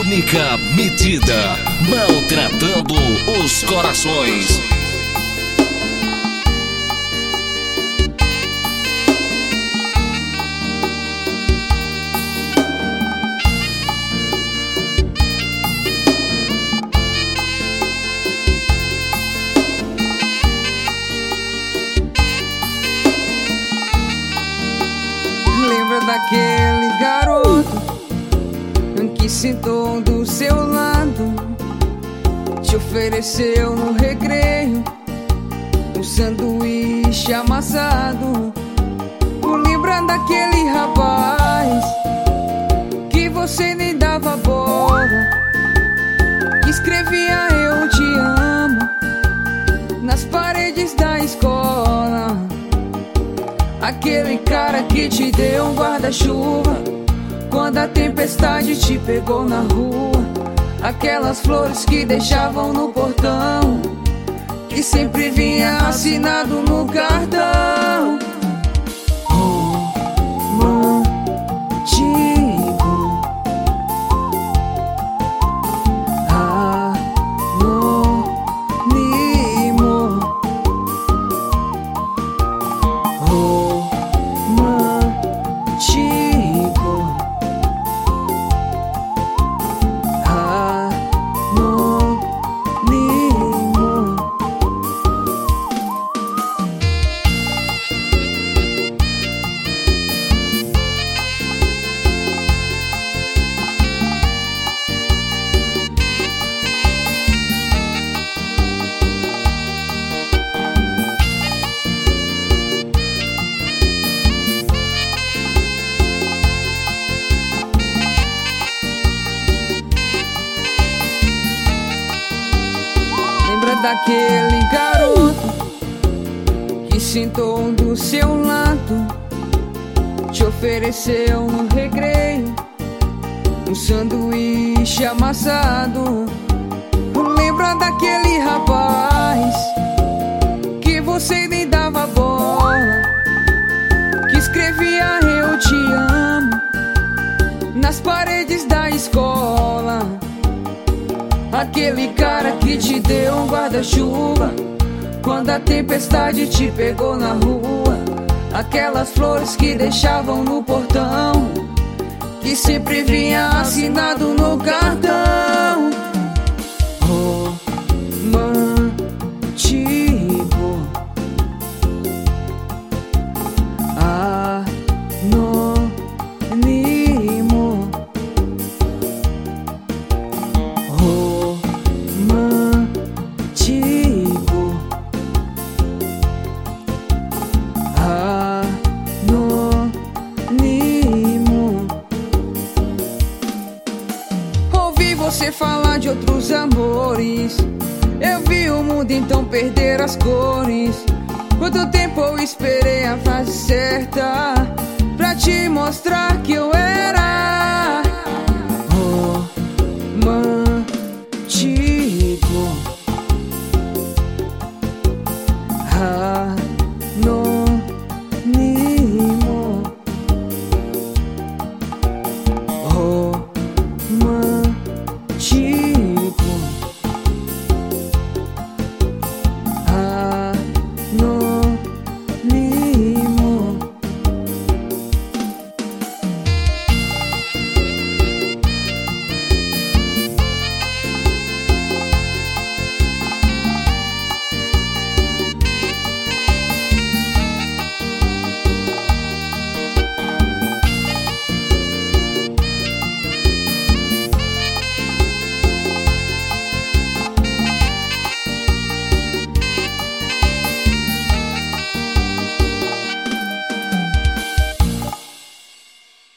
Única medida, maltratando os corações. Lembra daquele garoto que sentou do seu lado, te ofereceu no recreio um sanduíche amassado? Lembra daquele rapaz que você nem dava bola, que escrevia eu te amo nas paredes da escola? Aquele cara que te deu um guarda-chuva quando a tempestade te pegou na rua. Aquelas flores que deixavam no portão, que sempre vinha assinado no cartão. Daquele garoto que sentou do seu lado, te ofereceu no recreio um sanduíche amassado. Lembra daquele rapaz que você nem dava bola, que escrevia eu te amo nas paredes da escola? Aquele cara que te deu um guarda-chuva quando a tempestade te pegou na rua. Aquelas flores que deixavam no portão, que sempre vinha assinado no cartão. Romantico, anônimo, romântico, anônimo. Ouvi você falar de outros amores, eu vi o mundo então perder as cores. Quanto tempo eu esperei a fase certa pra te mostrar que eu era